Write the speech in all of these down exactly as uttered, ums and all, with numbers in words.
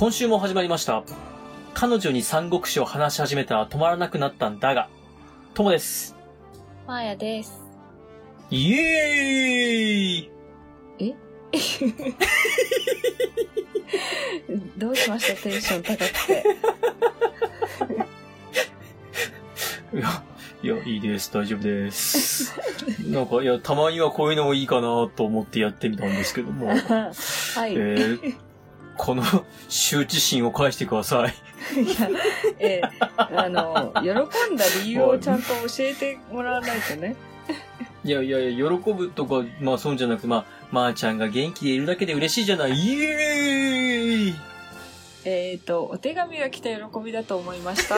今週も始まりました。彼女に三国志を話し始めたら止まらなくなったんだが、ともです。 まーやです。 イエーイえどうしました？テンション高くて。 いや、いや、いいです。大丈夫です。なんか、いや、たまにはこういうのもいいかなと思ってやってみたんですけども。はい。えー、この羞恥心を返してください。 いや、えー、あの、喜んだ理由をちゃんと教えてもらわないとね。 いやいやいや、喜ぶとか、まあそうじゃなくて、まあ、まーちゃんが元気でいるだけで嬉しいじゃない。イエーイえっと、お手紙が来た喜びだと思いました。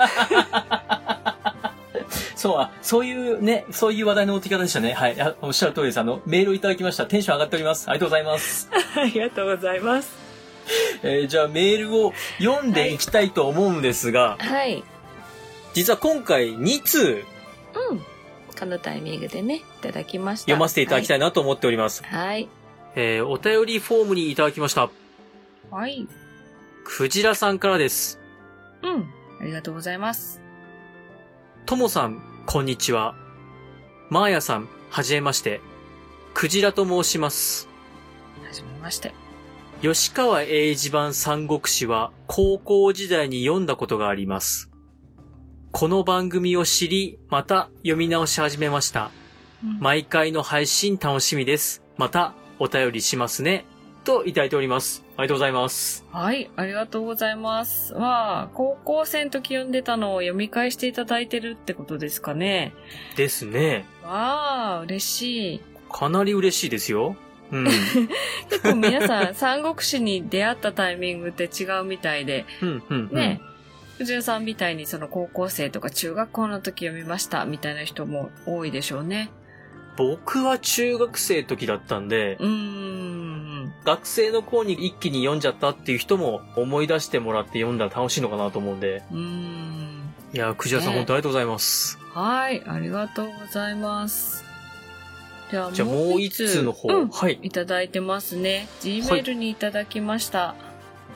そう、あ、そういうね、そういう話題の持ってき方でしたね。はい。おっしゃる通りです。あの、メールをいただきました。テンション上がっております。ありがとうございます。 ありがとうございます。 えー、じゃあメールを読んでいきたいと思うんですが、 はい。 実は今回に通、 うん。このタイミングでね、いただきました。 読ませていただきたいなと思っております。 はい。 えー、お便りフォームにいただきました。 はい。 クジラさんからです。 うん。ありがとうございます。 ともさん、こんにちは。まーやさん、はじめまして。クジラと申します。 はじめまして。 吉川英治版三国志は高校時代に読んだことがあります。この番組を知り、また読み直し始めました。うん、毎回の配信楽しみです。またお便りしますね。といただいております。ありがとうございます。 はい、ありがとうございます。まあ、高校生の時読んでたのを読み返していただいてるってことですかね。 ですね。 わあ、嬉しい。 かなり嬉しいですよ。うん、 結構皆さん三国志に出会ったタイミングって違うみたいで、 うんうんうん、 ね、藤原さんみたいにその高校生とか中学校の時読みましたみたいな人も多いでしょうね。 僕は中学生の時だったんで、 うーん、 学生の頃に一気に読んじゃったっていう人も思い出してもらって読んだら楽しいのかなと思うんで。 うーん、 いや、クジラさん、ね、本当ありがとうございます。 はい、ありがとうございます。じゃあ、 じゃあもう一通の方、 うん、 はい。 いただいてますね。G メールにいただきました。はい、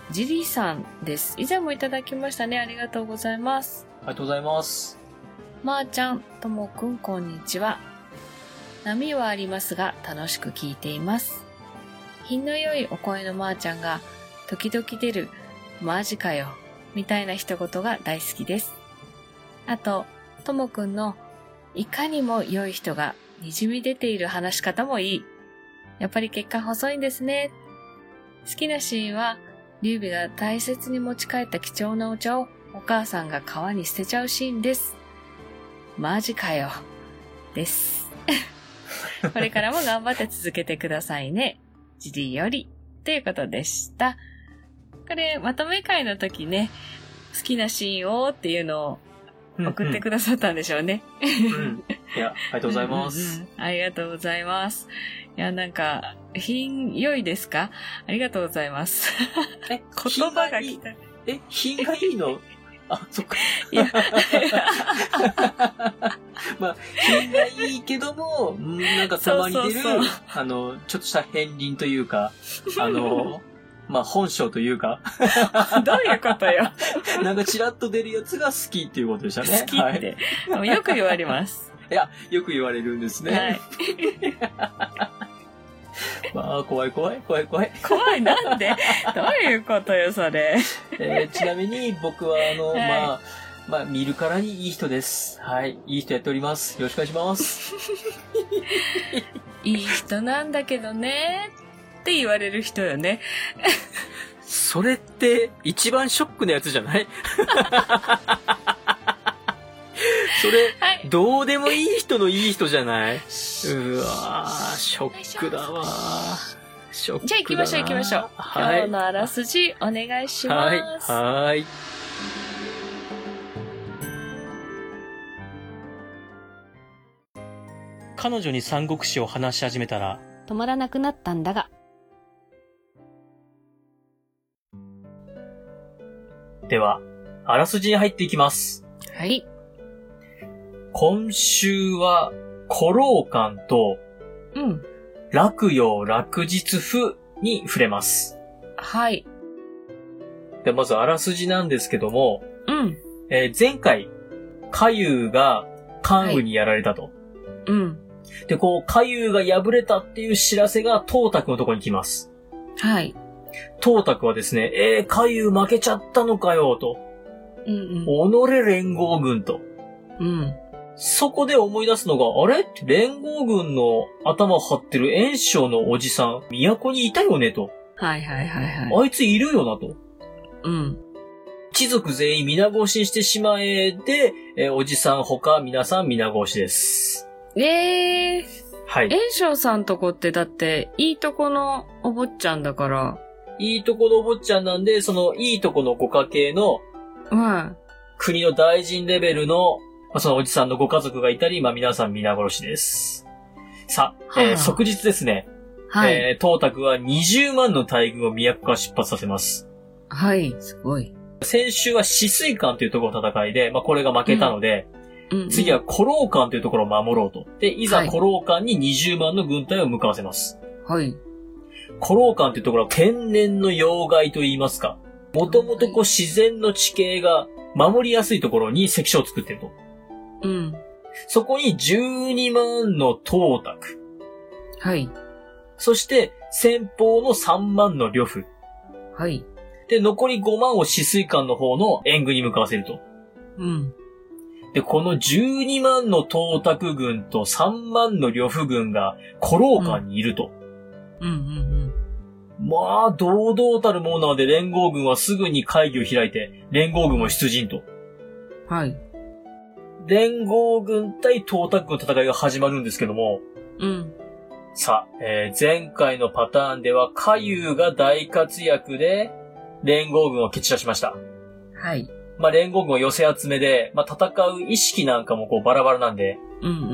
ジリーさんです。以前もいただきましたね。ありがとうございます。 ありがとうございます。 まーちゃん、ともくん、こんにちは。波はありますが、楽しく聞いています。品の良いお声のまーちゃんが、時々出る、マジかよ、みたいな一言が大好きです。あと、ともくんの、いかにも良い人が、にじみ出ている話し方もいい。やっぱり血管細いんですね。好きなシーンは、劉備が大切に持ち帰った貴重なお茶をお母さんが川に捨てちゃうシーンです。マジかよ。です。これからも頑張って続けてくださいね。ジリより。ということでした。これ、まとめ会の時ね、好きなシーンをっていうのを送ってくださったんでしょうね。 うんうん、いや、ありがとうございます、 うんうん。ありがとうございます。いや、なんか、品良いですか？ありがとうございます。 え、 言葉が来た。 え、品がいいの？あ、そっか。いや、まあ、品がいいけども、なんかたまに出る、そうそうそう、あの、ちょっとした片鱗というか、あの、まあ、本性というか。 どういうことよ。 なんかチラッと出るやつが好きっていうことでしたね。 好きって。はい、よく言われます。 いや、よく言われるんですね。はい。まあ、怖い怖い、怖い怖い。 怖い、なんで？どういうことよ、それ。 えー、ちなみに僕は、あの、はい、まあ、まあ、見るからにいい人です。はい。いい人やっております。よろしくお願いします。 いい人なんだけどね、って言われる人よね。 それって、一番ショックなやつじゃない？それ、はい、どうでもいい人のいい人じゃない？うわー、ショックだわー。ショックだな。 じゃあ行きましょう行きましょう。はい、今日のあらすじお願いします。 はい。はい。彼女に三国志を話し始めたら止まらなくなったんだが。 では、あらすじに入っていきます。 はい。 今週は、古老館と、 うん。 洛陽洛日譜に触れます。 はい。 で、まずあらすじなんですけども、 うん。 えー、前回、カユが関羽にやられたと。はい、 うん。 で、こう、カユが敗れたっていう知らせがトータクのところに来ます。 はい。 トータクはですね、えー、カユ負けちゃったのかよ、と。 うんうん。己連合軍と。 うん。 そこで思い出すのが、あれ連合軍の頭を張ってる袁紹のおじさん、都にいたよね、と。 はいはいはいはい。 あいついるよな、と。 うん。 一族全員皆殺しにしてしまえで、えー、おじさん他皆さん皆殺しです。 ええー。 はい。 袁紹さんとこってだって、いいとこのお坊ちゃんだから。 いいとこのお坊ちゃんなんで、そのいいとこのご家系の、 はい。 国の大臣レベルの、まあ、そのおじさんのご家族がいたり、まあ皆さん皆殺しです。さあ、えー、即日ですね。はい。えー、トータクはにじゅうまんの大軍を都から出発させます。 はい、すごい。 先週は止水艦というところの戦いで、まあこれが負けたので、うんうんうん、次は古老艦というところを守ろうと。で、いざ古老艦ににじゅうまんの軍隊を向かわせます。 はい。 古老艦というところは天然の要害と言いますか。もともとこう自然の地形が守りやすいところに関所を作っていると。 うん。 そこにじゅうにまんのトータク。 はい。 そして先方のさんまんの呂布。 はい。 で、残りごまんを止水艦の方の援軍に向かわせると。 うん。で、 このじゅうにまんのトータク軍とさんまんの呂布軍が古老艦にいると。 うん、うん、うんうん。 まあ、堂々たるものなので連合軍はすぐに会議を開いて、連合軍を出陣と。 はい。 連合軍対トータク軍の戦いが始まるんですけども。 うん。 さあ、えー、前回のパターンでは、カユが大活躍で、連合軍を蹴散らしました。 はい。 まあ、連合軍は寄せ集めで、まあ、戦う意識なんかもこうバラバラなんで。 うんうんうん。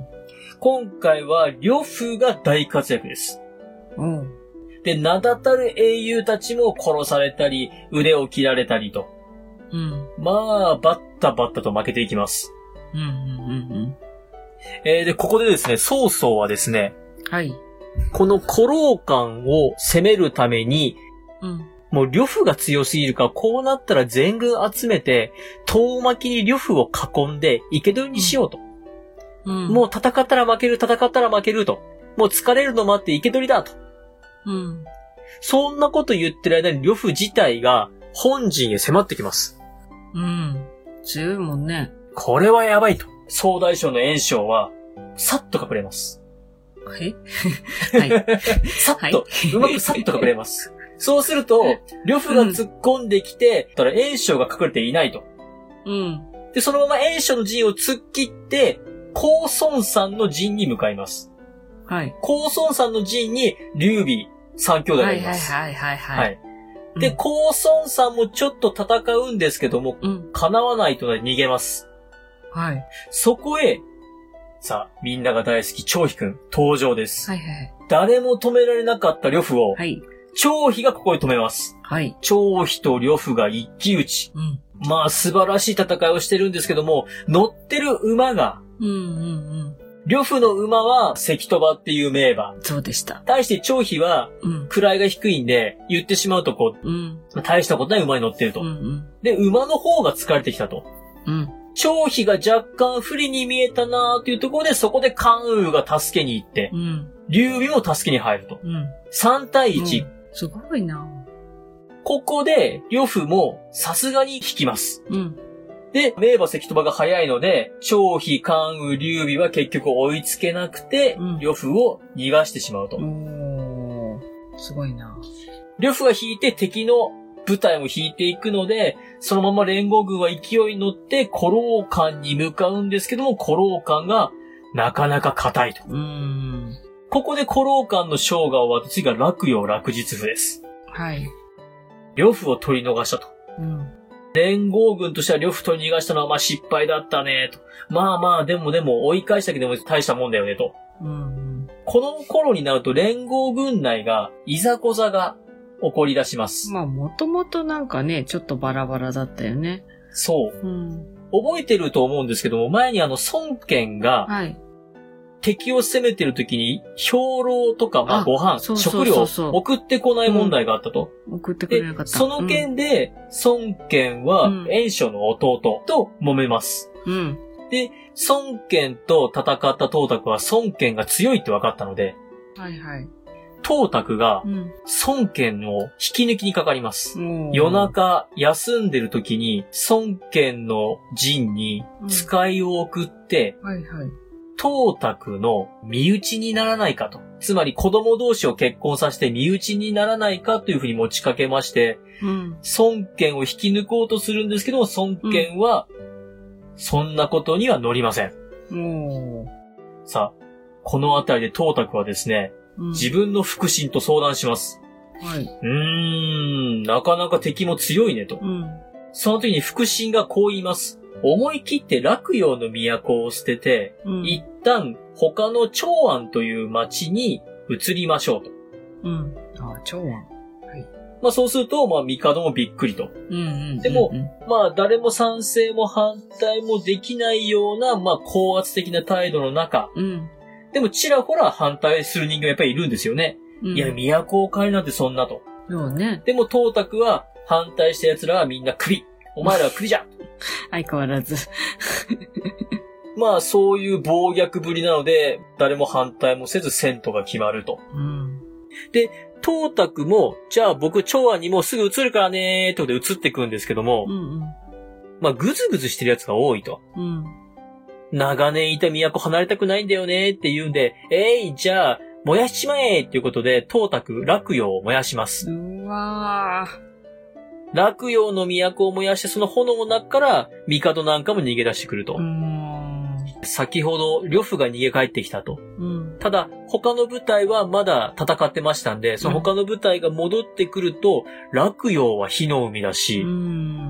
今回は、呂布が大活躍です。 うん。 で、名だたる英雄たちも殺されたり、腕を切られたりと。 うん。 まあ、バッタバッタと負けていきます。 うんうんうんうん。 えー、で、ここでですね、曹操はですね、 はい。 この古老艦を攻めるために、 うん。 もう呂布が強すぎるから、こうなったら全軍集めて、遠巻きに呂布を囲んで、生け捕りにしようと。 うん。 もう戦ったら負ける、戦ったら負けると。もう疲れるの待って生け捕りだと。 うん。 そんなこと言ってる間に呂布自体が本陣へ迫ってきます。 うん。強いもんね。 これはやばいと。総大将の袁紹は、さっと隠れます。 えはい。 さっと、はい、うまくさっと隠れます。そうすると、呂布が突っ込んできて、うん、ただ袁紹が隠れていないと。 うん。 で、そのまま袁紹の陣を突っ切って、公孫さんの陣に向かいます。 はい。 公孫さんの陣に、劉備三兄弟がいます。 はいはいはいはい、はい。 はい。で、公孫さんもちょっと戦うんですけども、うん、叶わないと逃げます。 はい。 そこへ、さあ、みんなが大好き、張飛くん、登場です。 はいはい。 誰も止められなかった呂布を、 はい。 張飛がここへ止めます。 はい。 張飛と呂布が一騎打ち。 うん。 まあ、素晴らしい戦いをしてるんですけども、乗ってる馬が、 うんうんうん。 呂布の馬は関戸場っていう名馬。 そうでした。 対して張飛は、位が低いんで、言ってしまうとこう、うん、大したことない馬に乗ってると。 うんうん、 で、馬の方が疲れてきたと。 うん。 張飛が若干不利に見えたなーというところで、そこで関羽が助けに行って、 うん、 劉備も助けに入ると。 うん、 さん対いち、うん。 すごいな。 ここで、呂布もさすがに引きます。 うん、 で、名馬関戸場が早いので、張飛、関羽、劉備は結局追いつけなくて、うん、呂布を逃がしてしまうと。 おー、すごいな。 呂布が引いて敵の部隊も引いていくので、そのまま連合軍は勢いに乗って古老艦に向かうんですけども、古老艦がなかなか硬いと。 うーん、 ここで古老艦の将が終わって、次が洛陽洛日譜です。 はい。 呂布を取り逃したと。 うん、 連合軍としては呂布取り逃がしたのはまあ失敗だったねと。まあまあでもでも追い返したけども大したもんだよねと。 うん、 この頃になると連合軍内がいざこざが起こり出します。 まあもともとなんかね、ちょっとバラバラだったよね。 そう。 うん、 覚えてると思うんですけども、前にあの孫権が、 はい。 敵を攻めてる時に、兵糧とか、まあ、ご飯、 そうそう食料そうそうを送ってこない問題があったと。 送ってくれなかった。 で、その件で、孫権はうん、 袁紹の弟と揉めます。 うん。 で、孫権と戦った董卓は孫権が強いって分かったので、 はいはい。 董卓がうん。 孫権を引き抜きにかかります。 おー夜中休んでる時に孫権の陣に使いを送って、 はいはい。 董卓の身内にならないかと。つまり子供同士を結婚させて身内にならないかというふうに持ちかけまして、 うん。 孫権を引き抜こうとするんですけども、孫権は、そんなことには乗りません。 おーさあ、このあたりで董卓はですね、 うん。 自分の腹心と相談します。 はい。 うーん、なかなか敵も強いねと。 うん。 その時に腹心がこう言います。思い切って洛陽の都を捨てて、 うん。 一旦他の長安という町に移りましょうと。 うん。あ、長安。 まあそうすると、まあ帝もびっくりと。 うんうんうん。 でもうんまあ誰も賛成も反対もできないような、まあ高圧的な態度の中、 うん。 でもちらほら反対する人間がやっぱりいるんですよね。 うん。 いや、都を変えるなんてそんなと。 そうね。 でも董卓は反対した奴らはみんなクビ。お前らはクビじゃ。 相変わらず。 まあそういう暴虐ぶりなので、誰も反対もせず遷都が決まると。 うん。 董卓も、じゃあ僕長安にもうすぐ移るからねーってことで移っていくんですけども、 うんうん。 まあぐずぐずしてる奴が多いと。 うん。 長年いた都離れたくないんだよねって言うんで、えい、じゃあ燃やしちまえっていうことで、董卓洛陽を燃やします。 うわ洛陽の都を燃やしてその炎の中から帝なんかも逃げ出してくると。 ー。うーん。 先ほど呂布が逃げ帰ってきたと。 うん。 ただ他の部隊はまだ戦ってましたんで、その他の部隊が戻ってくると、洛陽は火の海だし、 うん。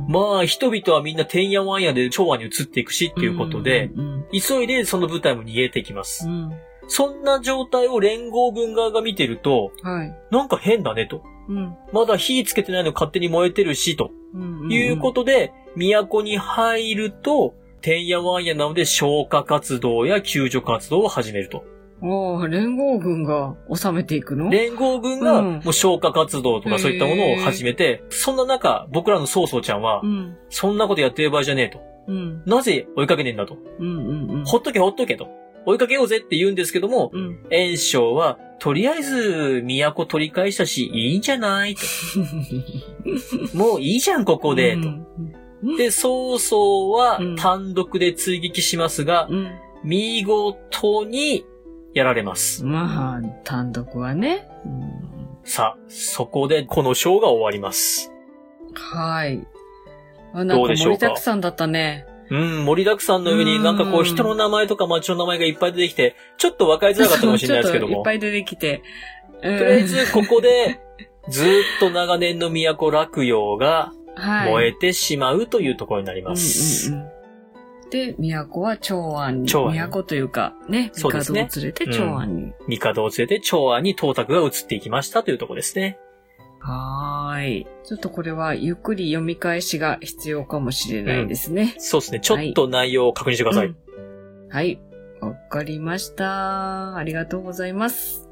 まあ人々はみんなてんやわんやで長安に移っていくしっていうことで、 うん。 急いでその部隊も逃げてきまうす。 ん。 そんな状態を連合軍側が見てると、 はい。 なんか変だねと。 うん。 まだ火つけてないの勝手に燃えてるし、とうん。 いうことで、都に入ると、てんやわんやなので消火活動や救助活動を始めると。 おー、連合軍が収めていくの？ 連合軍がうんもう消火活動とかそういったものを始めて、そんな中、僕らの曹操ちゃんはう、ん。 そんなことやってる場合じゃねえと。 うん。 なぜ追いかけねえんだと。 うんうんうん。 ほっとけほっとけと。追いかけようぜって言うんですけども、 うん。 袁紹は、とりあえず都取り返したし、いいんじゃないと。もういいじゃん、ここで、と。 うんで、曹操はうん単独で追撃しますが、 うん。 見事にやられます。 まあ、単独はね。うんさあ、そこでこの章が終わります。 はい。あ、なんか盛どうでしょうかりだくさんだったね。 うん、盛りだくさんの上になんかこううん人の名前とか町の名前がいっぱい出てきて、ちょっと分かりづらかったかもしれないですけども。 ちょっといっぱい出てきて。とりとりあえずここで、ずーっと長年の都洛陽が燃えてしまうというところになります。 うんうんうん、で、都は長安に。 長安に都というか、ね、 そうですね帝を連れて長安に。 帝を連れて長安に董卓が移っていきましたというところですね。 はーい。ちょっとこれはゆっくり読み返しが必要かもしれないですね。 そうですね。ちょっと内容を確認してください。 うんはい。わかりました。ありがとうございます。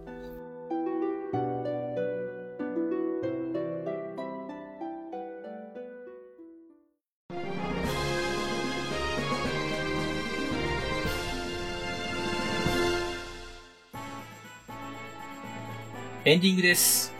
エンディングです。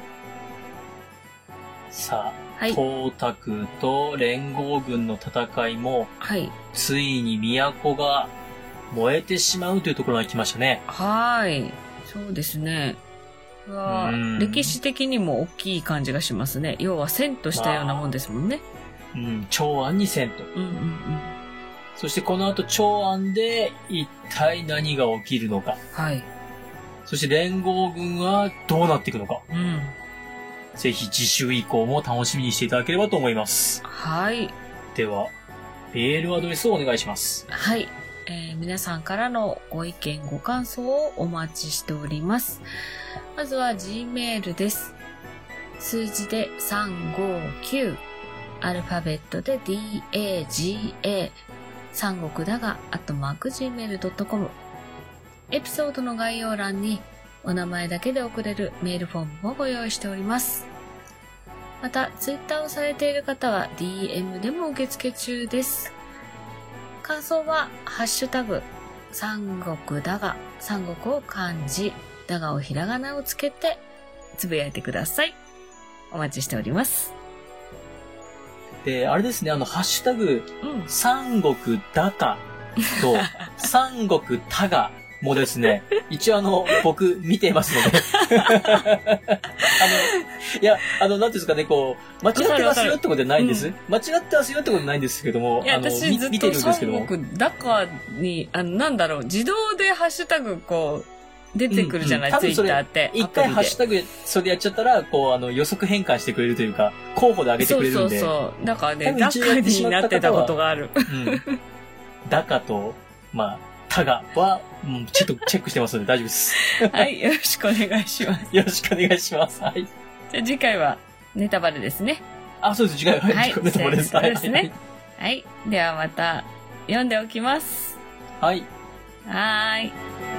さあ、 はい。 董卓と連合軍の戦いも、 はい。 ついに都が燃えてしまうというところまで来ましたね。 はーい。そうですね。これはうん歴史的にも大きい感じがしますね。要は遷都したようなもんですもんね。 うん、長安に遷都。 うんうんうん。 そしてこの後長安で一体何が起きるのか。 はい。 そして連合軍はどうなっていくのか。 うん。 ぜひ次週以降も楽しみにしていただければと思います。 はい。 では、メールアドレスをお願いします。 はい。えー皆さんからのご意見、ご感想をお待ちしております。まずは Gmail です。数字でさんごきゅう、アルファベットで ダガ、三国だが、アットマーク ジーメールドットコム。 エピソードの概要欄にお名前だけで送れるメールフォームもご用意しております。また、ツイッターをされている方は ディーエム でも受付中です。感想は、ハッシュタグ、三国だが、三国を漢字、だがをひらがなをつけて、つぶやいてください。お待ちしております。 で、あれですね、あの、ハッシュタグ、うん、三国だかと、三国たがもですね、一応あの、僕見てますので。あの、いや、あの、なんていうんですかね、こう、間違ってますよってことじゃないんです。うん、間違ってますよってことじゃないんですけども、 いや、 あの、 私ずっ見てるんですけども。 と三国だかに、あの、なんだろう、自動でハッシュタグこう、出てくるじゃない、うんうん、ツイッターって。 一回ハッシュタグそれでやっちゃったら、こう、あの、予測変換してくれるというか、候補で上げてくれるんで。 そうそうそう。だからね、だかになってたことがある。 うん。だかと、まあ、たがは、うん、ちょっとチェックしてますので大丈夫です。 はい、よろしくお願いします。 よろしくお願いします。はい。 じゃあ次回はネタバレですね。 あ、そうです。次回は、はい、ネタバレです。 そうですね。はい。ではまた読んでおきます。 はい。 はーい。